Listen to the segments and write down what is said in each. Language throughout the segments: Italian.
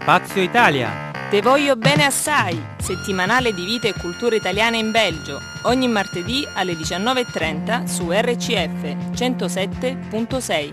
Spazio Italia. Te voglio bene assai, settimanale di vita e cultura italiana in Belgio, ogni martedì alle 19:30 su RCF 107.6.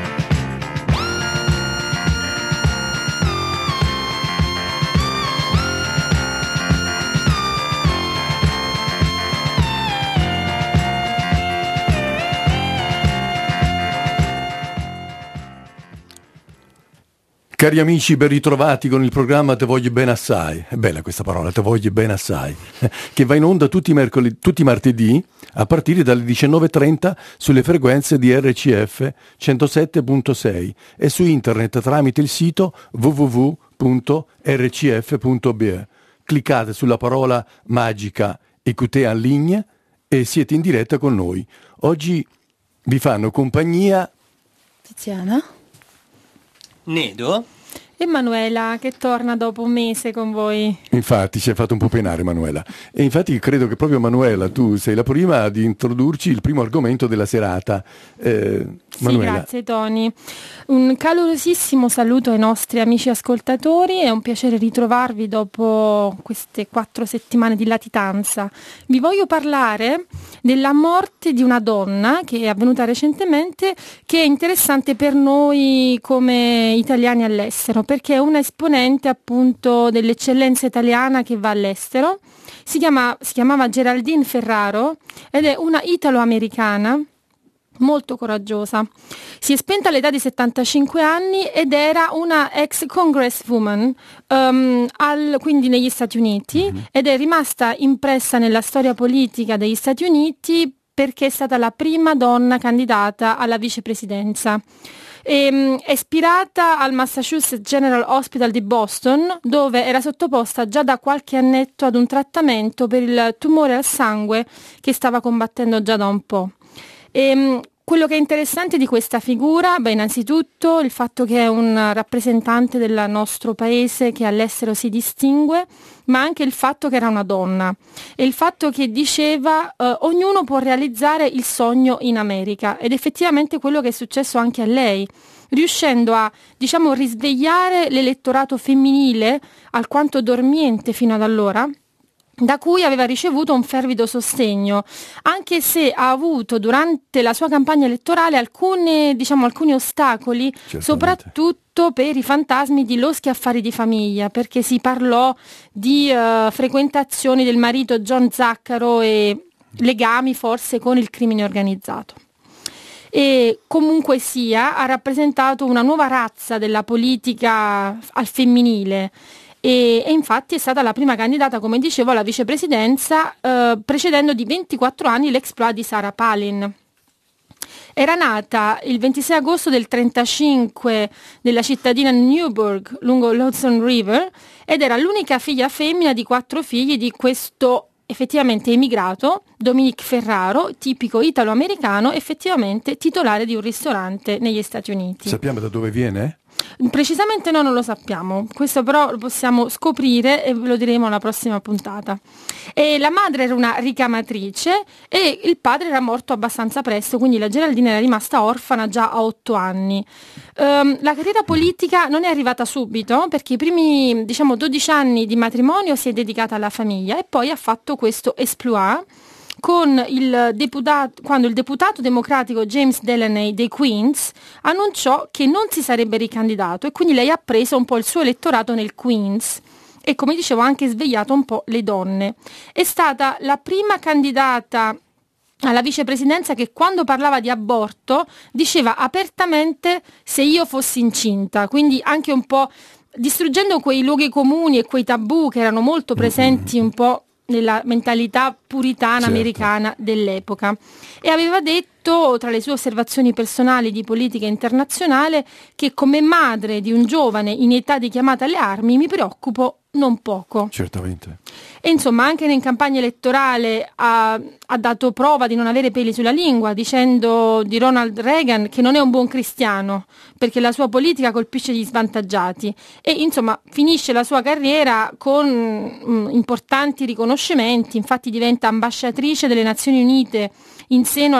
Cari amici, ben ritrovati con il programma Te voglio bene assai. È bella questa parola, Te voglio bene assai, che va in onda tutti i martedì a partire dalle 19:30 sulle frequenze di RCF 107.6 e su internet tramite il sito www.rcf.be. Cliccate sulla parola magica Écoutez en ligne e siete in diretta con noi. Oggi vi fanno compagnia Tiziana, Nedo? Emanuela, che torna dopo un mese con voi. Infatti ci hai fatto un po' penare, Manuela, e infatti credo che proprio Manuela tu sei la prima ad introdurci il primo argomento della serata. Manuela. Sì, grazie Tony. Un calorosissimo saluto ai nostri amici ascoltatori, è un piacere ritrovarvi dopo queste 4 settimane di latitanza. Vi voglio parlare della morte di una donna che è avvenuta recentemente, che è interessante per noi come italiani all'estero, perché è una esponente appunto dell'eccellenza italiana che va all'estero. Si chiamava Geraldine Ferraro ed è una italo-americana molto coraggiosa. Si è spenta all'età di 75 anni ed era una ex congresswoman, quindi negli Stati Uniti, ed è rimasta impressa nella storia politica degli Stati Uniti perché è stata la prima donna candidata alla vicepresidenza. È ispirata al Massachusetts General Hospital di Boston, dove era sottoposta già da qualche annetto ad un trattamento per il tumore al sangue che stava combattendo già da un po'. Quello che è interessante di questa figura, innanzitutto il fatto che è un rappresentante del nostro paese che all'estero si distingue, ma anche il fatto che era una donna e il fatto che diceva ognuno può realizzare il sogno in America, ed effettivamente quello che è successo anche a lei, riuscendo a, risvegliare l'elettorato femminile alquanto dormiente fino ad allora, da cui aveva ricevuto un fervido sostegno, anche se ha avuto durante la sua campagna elettorale alcuni ostacoli, certamente, soprattutto per i fantasmi di loschi affari di famiglia, perché si parlò di frequentazioni del marito John Zaccaro e legami forse con il crimine organizzato. E comunque sia, ha rappresentato una nuova razza della politica al femminile. E infatti è stata la prima candidata, come dicevo, alla vicepresidenza, precedendo di 24 anni l'exploit di Sarah Palin. Era nata il 26 agosto del 1935 nella cittadina Newburgh, lungo l'Hudson River, ed era l'unica figlia femmina di 4 figli di questo effettivamente emigrato, Dominique Ferraro, tipico italo-americano, effettivamente titolare di un ristorante negli Stati Uniti. Sappiamo da dove viene? Precisamente no, non lo sappiamo, questo però lo possiamo scoprire e ve lo diremo alla prossima puntata. E la madre era una ricamatrice e il padre era morto abbastanza presto, quindi la Geraldine era rimasta orfana già a 8 anni. La carriera politica non è arrivata subito, perché i primi 12 anni di matrimonio si è dedicata alla famiglia e poi ha fatto questo exploit quando il deputato democratico James Delaney dei Queens annunciò che non si sarebbe ricandidato, e quindi lei ha preso un po' il suo elettorato nel Queens e, come dicevo, ha anche svegliato un po' le donne. È stata la prima candidata alla vicepresidenza che, quando parlava di aborto, diceva apertamente "se io fossi incinta", quindi anche un po' distruggendo quei luoghi comuni e quei tabù che erano molto presenti un po' nella mentalità puritana americana dell'epoca. E aveva detto, tra le sue osservazioni personali di politica internazionale, che come madre di un giovane in età di chiamata alle armi mi preoccupo non poco. Certamente. E insomma anche in campagna elettorale ha dato prova di non avere peli sulla lingua, dicendo di Ronald Reagan che non è un buon cristiano perché la sua politica colpisce gli svantaggiati, e insomma finisce la sua carriera con importanti riconoscimenti. Infatti diventa ambasciatrice delle Nazioni Unite in seno alla Commissione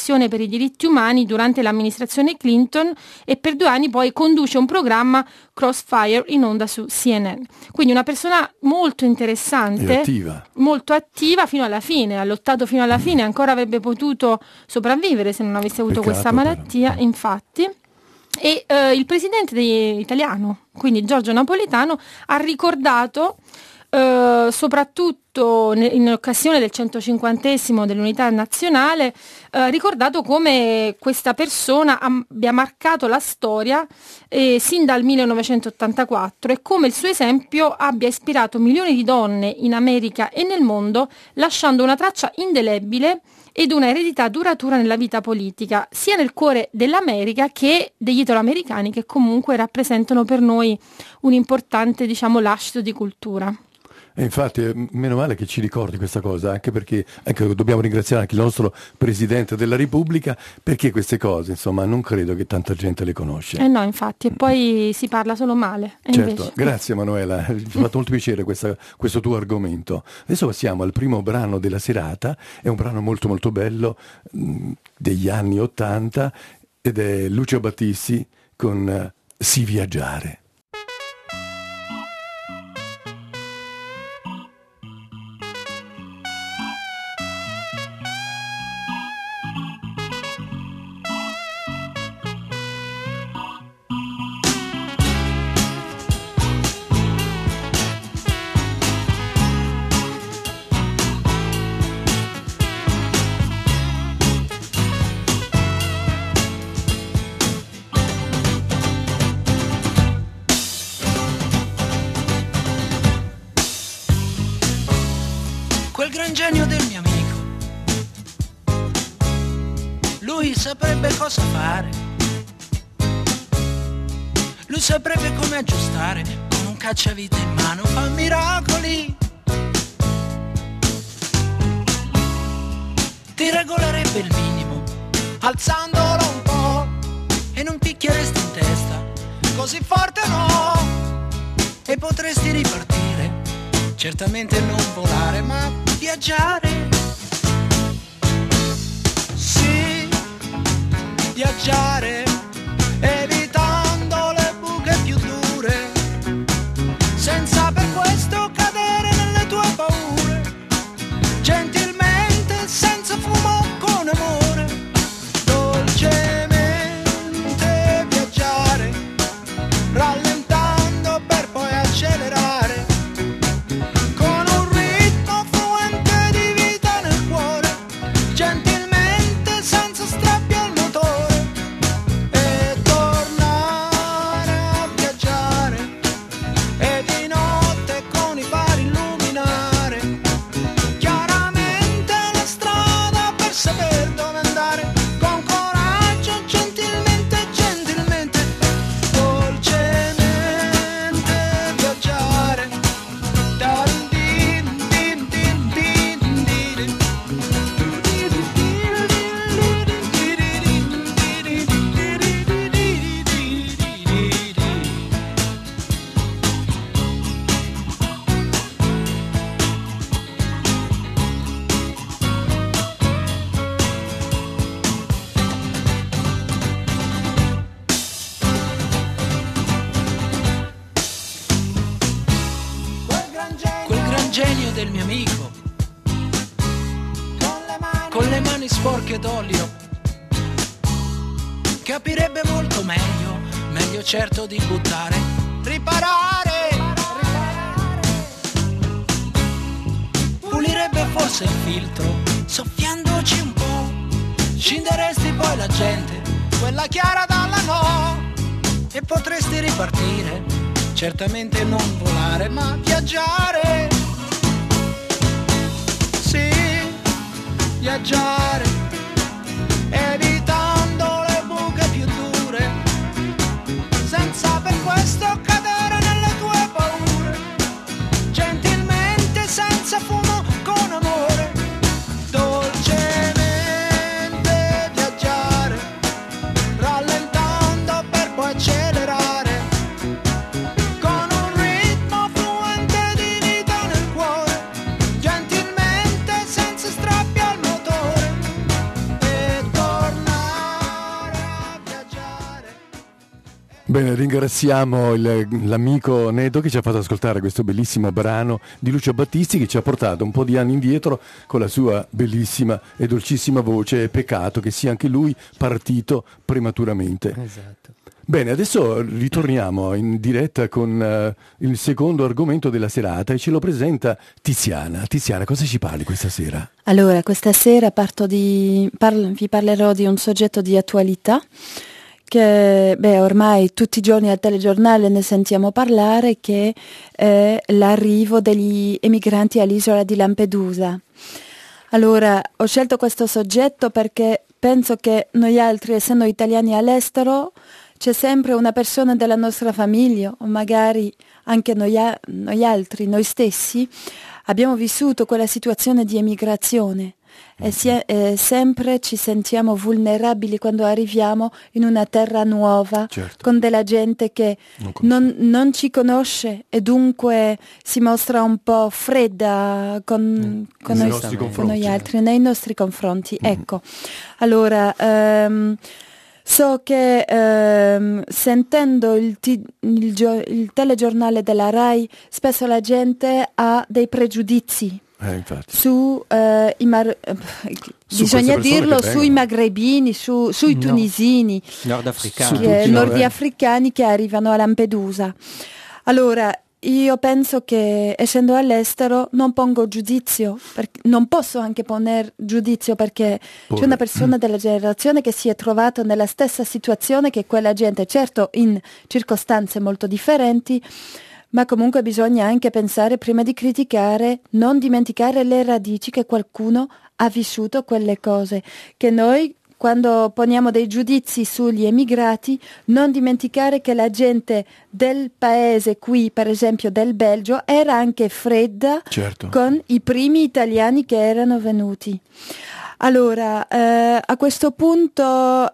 Commissione per i diritti umani durante l'amministrazione Clinton e per 2 anni poi conduce un programma Crossfire in onda su CNN. Quindi una persona molto interessante, molto attiva fino alla fine, ha lottato fino alla fine, ancora avrebbe potuto sopravvivere se non avesse avuto questa malattia, infatti. E il presidente italiano, quindi Giorgio Napolitano, ha ricordato soprattutto in occasione del 150° dell'unità nazionale, ricordato come questa persona abbia marcato la storia sin dal 1984 e come il suo esempio abbia ispirato milioni di donne in America e nel mondo, lasciando una traccia indelebile ed una eredità duratura nella vita politica, sia nel cuore dell'America che degli italoamericani, che comunque rappresentano per noi un importante, lascito di cultura. E infatti meno male che ci ricordi questa cosa, anche perché dobbiamo ringraziare anche il nostro Presidente della Repubblica, perché queste cose, insomma, non credo che tanta gente le conosce. No, infatti, e poi si parla solo male. Certo, invece... grazie Manuela, mi ha fatto molto piacere questo tuo argomento. Adesso passiamo al primo brano della serata, è un brano molto molto bello degli anni '80 ed è Lucio Battisti con Si viaggiare. Genio del mio amico, lui saprebbe cosa fare, lui saprebbe come aggiustare, con un cacciavite in mano fa miracoli, ti regolerebbe il minimo alzandolo un po' e non picchieresti in testa così forte no, e potresti ripartire, certamente non volare ma viaggiare, sì, viaggiare, evitando le buche più dure, senza per questo cadere nelle tue paure, gentilmente, senza fumo, con amore, dolcemente viaggiare, rallentando per poi accelerare. Genio del mio amico, con le mani sporche d'olio, capirebbe molto meglio certo di buttare, riparare, pulirebbe forse il filtro, soffiandoci un po', scinderesti poi la gente, quella chiara dalla no, e potresti ripartire, certamente non volare ma viaggiare. Viaggiare, evitando le buche più dure, senza per questo cadere nelle tue paure, gentilmente, senza fumo, con amore, dolcemente viaggiare, rallentando per poi accelerare, con un ritmo fluente di vita nel cuore, gentilmente, senza strappi al motore, e Bene, ringraziamo l'amico Nedo che ci ha fatto ascoltare questo bellissimo brano di Lucio Battisti, che ci ha portato un po' di anni indietro con la sua bellissima e dolcissima voce. Peccato che sia anche lui partito prematuramente. Esatto. Bene, adesso ritorniamo in diretta con il secondo argomento della serata e ce lo presenta Tiziana. Tiziana, cosa ci parli questa sera? Allora, questa sera vi parlerò di un soggetto di attualità che ormai tutti i giorni al telegiornale ne sentiamo parlare, che è l'arrivo degli emigranti all'isola di Lampedusa. Allora, ho scelto questo soggetto perché penso che noi altri, essendo italiani all'estero, c'è sempre una persona della nostra famiglia, o magari anche noi altri, noi stessi, abbiamo vissuto quella situazione di emigrazione. E sempre ci sentiamo vulnerabili quando arriviamo in una terra nuova, certo, con della gente che non ci conosce e dunque si mostra un po' fredda con noi altri, nei nostri confronti. Ecco, allora so che sentendo il telegiornale della RAI spesso la gente ha dei pregiudizi su bisogna dirlo, sui magrebini, sui tunisini, nordafricani che arrivano a Lampedusa. Allora, io penso che essendo all'estero non pongo giudizio, non posso anche poner giudizio perché c'è una persona della generazione che si è trovata nella stessa situazione che quella gente, certo in circostanze molto differenti, ma comunque bisogna anche pensare, prima di criticare, non dimenticare le radici che qualcuno ha vissuto quelle cose, che noi quando poniamo dei giudizi sugli emigrati, non dimenticare che la gente del paese qui, per esempio del Belgio, era anche fredda, certo, con i primi italiani che erano venuti. Allora, a questo punto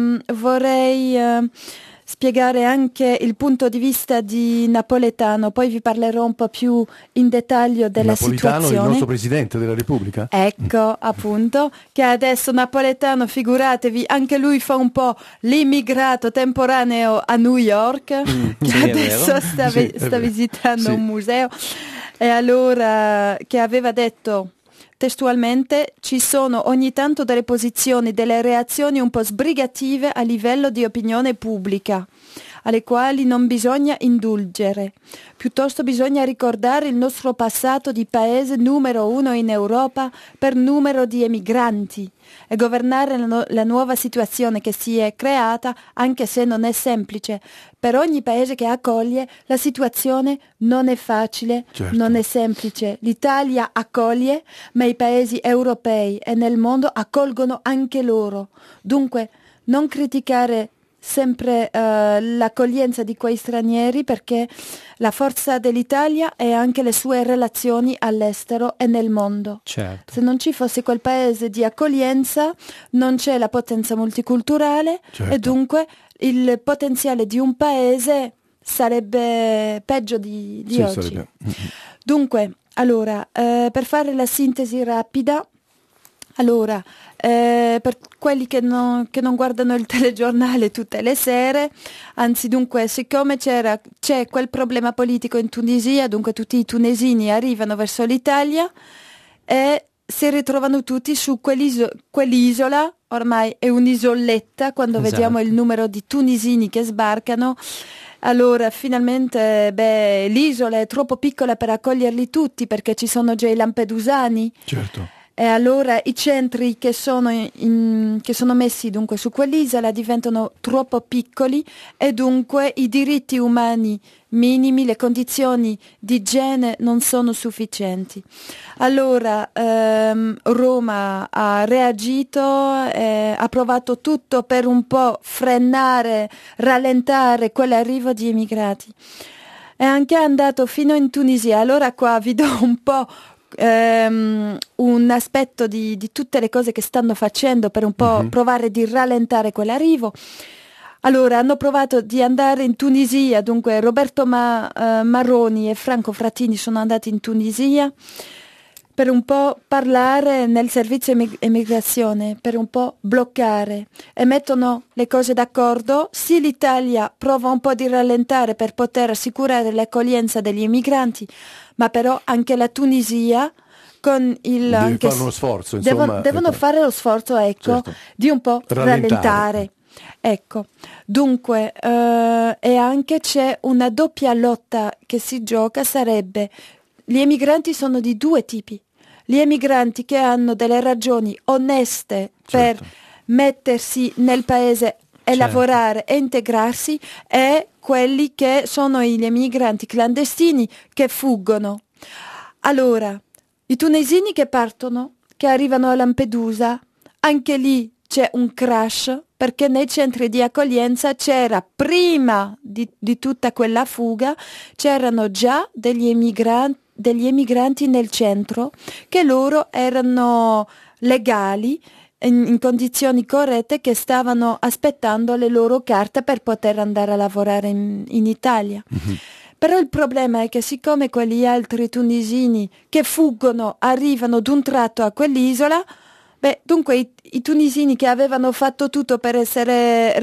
vorrei spiegare anche il punto di vista di Napoletano, poi vi parlerò un po' più in dettaglio della situazione. Napoletano, il nostro Presidente della Repubblica. Ecco, appunto, che adesso Napoletano, figuratevi, anche lui fa un po' l'immigrato temporaneo a New York, che adesso sta visitando un museo, e allora che aveva detto testualmente: ci sono ogni tanto delle posizioni, delle reazioni un po' sbrigative a livello di opinione pubblica, alle quali non bisogna indulgere. Piuttosto bisogna ricordare il nostro passato di paese numero 1 in Europa per numero di emigranti e governare la nuova situazione che si è creata, anche se non è semplice. Per ogni paese che accoglie la situazione non è facile, certo, non è semplice. L'Italia accoglie, ma i paesi europei e nel mondo accolgono anche loro. Dunque non criticare sempre l'accoglienza di quei stranieri, perché la forza dell'Italia è anche le sue relazioni all'estero e nel mondo. Certo. Se non ci fosse quel paese di accoglienza non c'è la potenza multiculturale, certo, e dunque il potenziale di un paese sarebbe peggio di oggi. Sarebbe. Dunque, allora, per fare la sintesi rapida, allora, per quelli che non guardano il telegiornale tutte le sere, anzi dunque, siccome c'è quel problema politico in Tunisia, dunque tutti i tunisini arrivano verso l'Italia e si ritrovano tutti su quell'isola, ormai è un'isoletta quando vediamo il numero di tunisini che sbarcano. Allora finalmente l'isola è troppo piccola per accoglierli tutti, perché ci sono già i lampedusani. Certo. E allora i centri che sono messi dunque su quell'isola diventano troppo piccoli e dunque i diritti umani minimi, le condizioni di igiene non sono sufficienti. Allora Roma ha reagito, ha provato tutto per un po' frenare, rallentare quell'arrivo di immigrati. È anche andato fino in Tunisia. Allora qua vi do un po' un aspetto di tutte le cose che stanno facendo per un po' provare di rallentare quell'arrivo. Allora hanno provato di andare in Tunisia, dunque Roberto Marroni e Franco Frattini sono andati in Tunisia per un po' parlare nel servizio immigrazione, per un po' bloccare e mettono le cose d'accordo. Sì, l'Italia prova un po' di rallentare per poter assicurare l'accoglienza degli immigranti, ma però anche la Tunisia con il anche fare uno sforzo, insomma, devono fare lo sforzo, certo, di un po' rallentare. Ecco, dunque, e anche c'è una doppia lotta che si gioca, sarebbe: gli emigranti sono di due tipi, gli emigranti che hanno delle ragioni oneste per mettersi nel paese e lavorare e integrarsi, e quelli che sono gli emigranti clandestini che fuggono. Allora, i tunisini che partono, che arrivano a Lampedusa, anche lì c'è un crash, perché nei centri di accoglienza c'era, prima di tutta quella fuga, c'erano già degli emigranti nel centro, che loro erano legali, in condizioni corrette, che stavano aspettando le loro carte per poter andare a lavorare in Italia. Mm-hmm. Però il problema è che siccome quegli altri tunisini che fuggono arrivano d'un tratto a quell'isola, dunque i tunisini che avevano fatto tutto per essere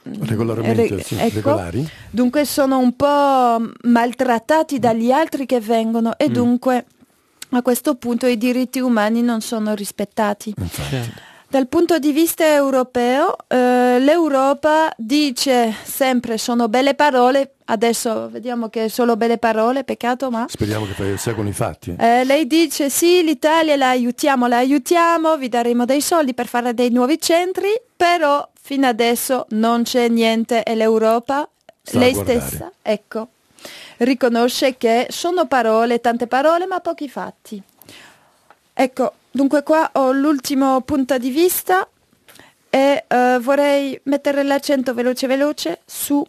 regolari, dunque sono un po' maltrattati dagli altri che vengono, e dunque a questo punto i diritti umani non sono rispettati. Dal punto di vista europeo, l'Europa dice sempre sono belle parole, adesso vediamo che è solo belle parole, peccato, ma... Speriamo che seguano i fatti. Lei dice sì, l'Italia la aiutiamo, vi daremo dei soldi per fare dei nuovi centri, però fino adesso non c'è niente, e l'Europa, lei stessa, ecco, riconosce che sono parole, tante parole, ma pochi fatti. Ecco, dunque qua ho l'ultimo punto di vista e vorrei mettere l'accento veloce su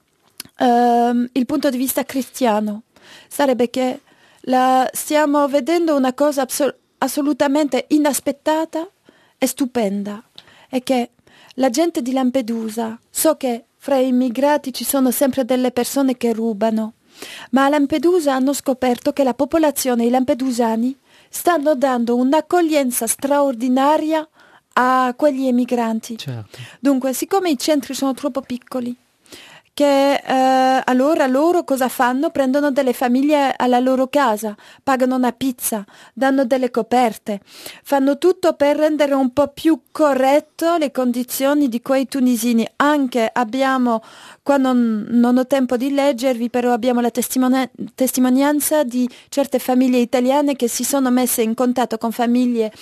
il punto di vista cristiano. Sarebbe che stiamo vedendo una cosa assolutamente inaspettata e stupenda, è che la gente di Lampedusa, so che fra gli immigrati ci sono sempre delle persone che rubano, ma a Lampedusa hanno scoperto che la popolazione, i lampedusani, stanno dando un'accoglienza straordinaria a quegli emigranti. Certo. Dunque, siccome i centri sono troppo piccoli, che allora loro cosa fanno? Prendono delle famiglie alla loro casa, pagano una pizza, danno delle coperte, fanno tutto per rendere un po' più corretto le condizioni di quei tunisini. Anche abbiamo, qua non ho tempo di leggervi, però abbiamo la testimonianza di certe famiglie italiane che si sono messe in contatto con famiglie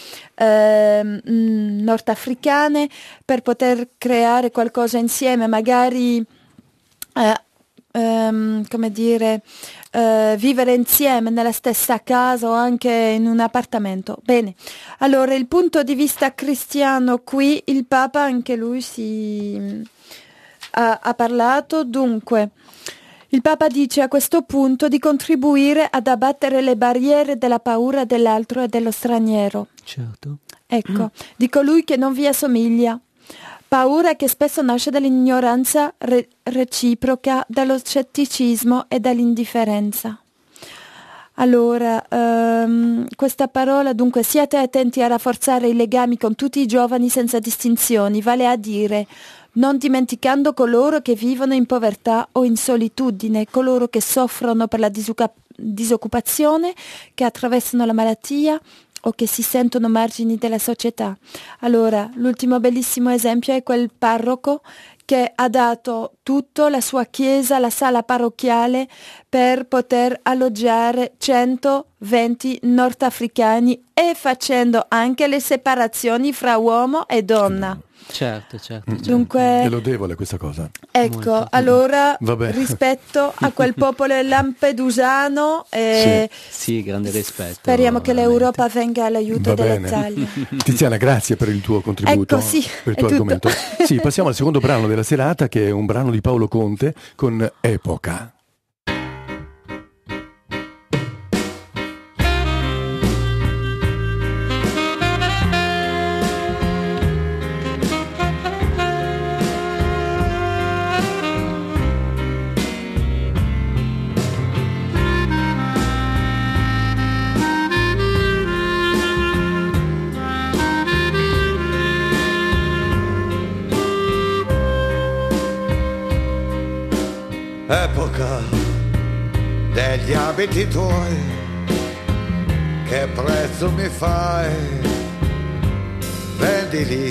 nordafricane per poter creare qualcosa insieme, magari vivere insieme nella stessa casa o anche in un appartamento. Bene, allora il punto di vista cristiano qui, il Papa anche lui ha parlato. Dunque il Papa dice a questo punto di contribuire ad abbattere le barriere della paura dell'altro e dello straniero. Certo. Ecco, di colui che non vi assomiglia. Paura che spesso nasce dall'ignoranza reciproca, dallo scetticismo e dall'indifferenza. Allora, questa parola, dunque, siate attenti a rafforzare i legami con tutti i giovani senza distinzioni, vale a dire non dimenticando coloro che vivono in povertà o in solitudine, coloro che soffrono per la disoccupazione, che attraversano la malattia o che si sentono margini della società. Allora, l'ultimo bellissimo esempio è quel parroco che ha dato tutto, la sua chiesa, la sala parrocchiale, per poter alloggiare 120 nordafricani e facendo anche le separazioni fra uomo e donna. Certo. Dunque, è lodevole questa cosa. Ecco, molto. Allora rispetto a quel popolo lampedusano, sì, grande rispetto. Speriamo che l'Europa venga all'aiuto dell'Italia. Tiziana, grazie per il tuo contributo, ecco, sì, per il tuo argomento. Sì, passiamo al secondo brano della serata, che è un brano di Paolo Conte con Epoca. degli abiti tuoi, che prezzo mi fai? Vendili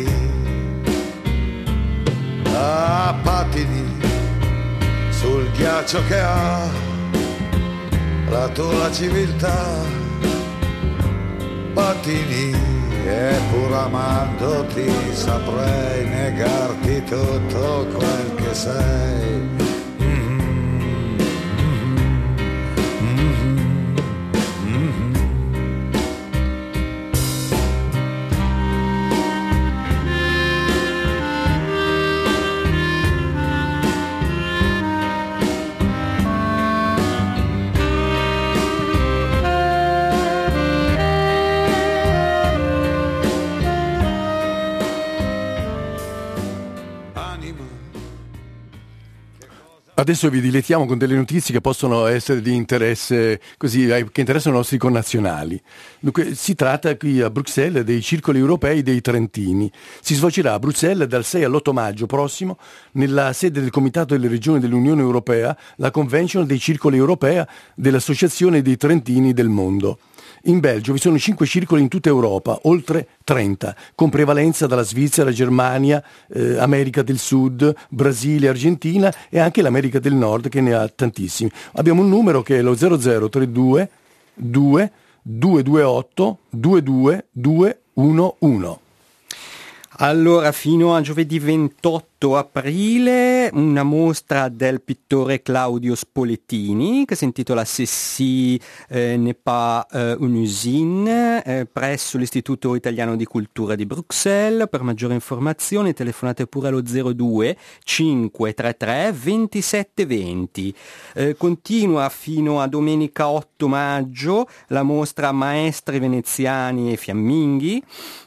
a pattini sul ghiaccio che ha la tua civiltà. Pattini, e pur amandoti saprei negarti tutto quel che sei. Adesso vi dilettiamo con delle notizie che possono essere di interesse, così, che interessano i nostri connazionali. Dunque, si tratta qui a Bruxelles dei circoli europei dei Trentini. Si svolgerà a Bruxelles dal 6 all'8 maggio prossimo, nella sede del Comitato delle Regioni dell'Unione Europea, la Convention dei circoli europea dell'Associazione dei Trentini del mondo. In Belgio vi sono 5 circoli in tutta Europa, oltre 30, con prevalenza dalla Svizzera, Germania, America del Sud, Brasile, Argentina e anche l'America del Nord, che ne ha tantissimi. Abbiamo un numero che è lo 0032 228 22211. Allora, fino a giovedì 28 aprile, una mostra del pittore Claudio Spoletini che si intitola Ceci n'est pas une usine, presso l'Istituto Italiano di Cultura di Bruxelles. Per maggiori informazioni telefonate pure allo 02 533 2720. Continua fino a domenica 8 maggio la mostra Maestri veneziani e fiamminghi.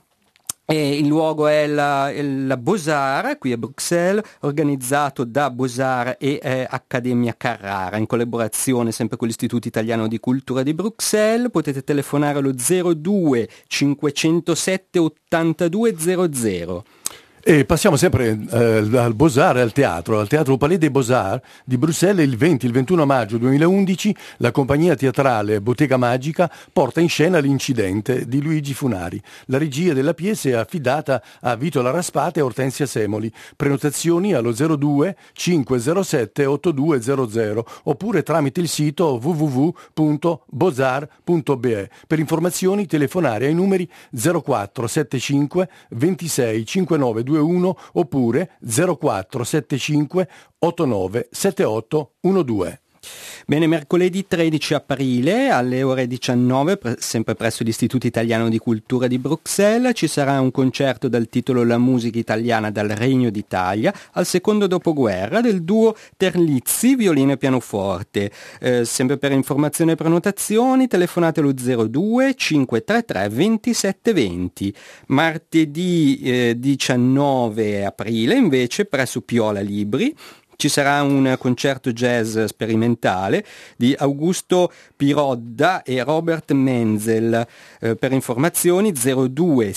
E il luogo è la Beaux-Arts, qui a Bruxelles, organizzato da Beaux-Arts e Accademia Carrara, in collaborazione sempre con l'Istituto Italiano di Cultura di Bruxelles. Potete telefonare allo 02 507 8200. E passiamo sempre al Beaux-Arts e al Teatro Palais des Beaux-Arts di Bruxelles. Il 20 e il 21 maggio 2011 la compagnia teatrale Bottega Magica porta in scena L'incidente di Luigi Funari. La regia della pièce è affidata a Vito Laraspata e Ortensia Semoli. Prenotazioni allo 02 507 8200 oppure tramite il sito www.beaux-arts.be. Per informazioni telefonare ai numeri 0475 26 59 21 oppure 0475 89 78 12. Bene, mercoledì 13 aprile alle ore 19, sempre presso l'Istituto Italiano di Cultura di Bruxelles, ci sarà un concerto dal titolo La musica italiana dal Regno d'Italia al secondo dopoguerra del duo Terlizzi, violino e pianoforte. Sempre per informazioni e prenotazioni telefonate allo 02 533 2720. Martedì 19 aprile invece presso Piola Libri ci sarà un concerto jazz sperimentale di Augusto Pirodda e Robert Menzel. Per informazioni 02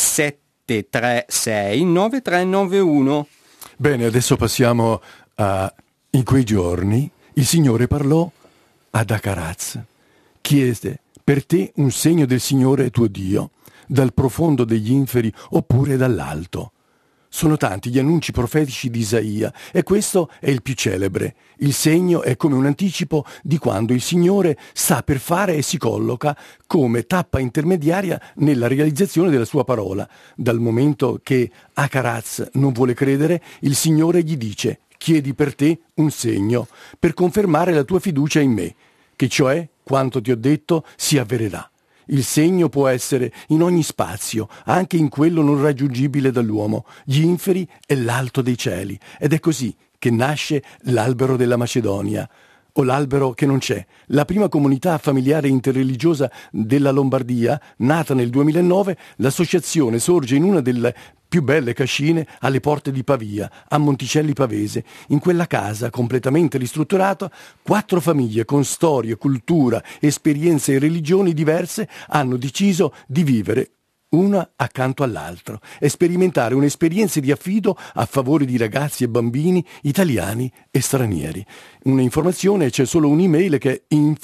736 9391. Bene, adesso passiamo a In quei giorni il Signore parlò ad Acaraz. Chiese per te un segno del Signore tuo Dio, dal profondo degli inferi oppure dall'alto. Sono tanti gli annunci profetici di Isaia e questo è il più celebre. Il segno è come un anticipo di quando il Signore sta per fare e si colloca come tappa intermediaria nella realizzazione della sua parola. Dal momento che Acaraz non vuole credere, il Signore gli dice: chiedi per te un segno per confermare la tua fiducia in me, che cioè quanto ti ho detto si avvererà. Il segno può essere in ogni spazio, anche in quello non raggiungibile dall'uomo, gli inferi e l'alto dei cieli. Ed è così che nasce l'albero della Macedonia, o l'albero che non c'è, la prima comunità familiare interreligiosa della Lombardia, nata nel 2009. L'associazione sorge in una delle più belle cascine alle porte di Pavia, a Monticelli Pavese. In quella casa, completamente ristrutturata, 4 famiglie con storie, cultura, esperienze e religioni diverse hanno deciso di vivere una accanto all'altro, e sperimentare un'esperienza di affido a favore di ragazzi e bambini italiani e stranieri. Un'informazione, c'è solo un'email che è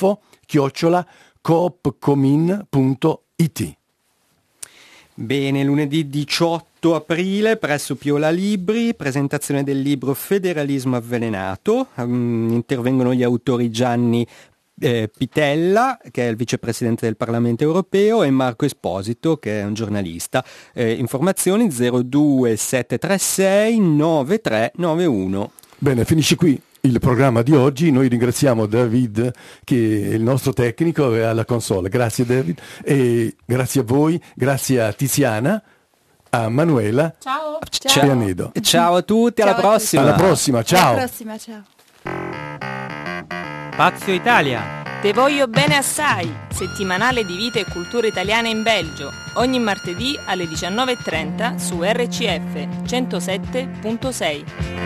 info@coopcomin.it. Bene, lunedì 18 aprile presso Piola Libri, presentazione del libro Federalismo avvelenato. Intervengono gli autori Gianni Pitella, che è il vicepresidente del Parlamento europeo, e Marco Esposito, che è un giornalista. Informazioni 02736 9391. Bene, finisce qui il programma di oggi. Noi ringraziamo David, che è il nostro tecnico, e alla console. Grazie David, e grazie a voi, grazie a Tiziana, a Manuela, Ciao. e a Nedo. Ciao a tutti, alla prossima. Alla prossima, ciao. Alla prossima, ciao. Spazio Italia. Te voglio bene assai, settimanale di vita e cultura italiana in Belgio, ogni martedì alle 19:30 su RCF 107.6.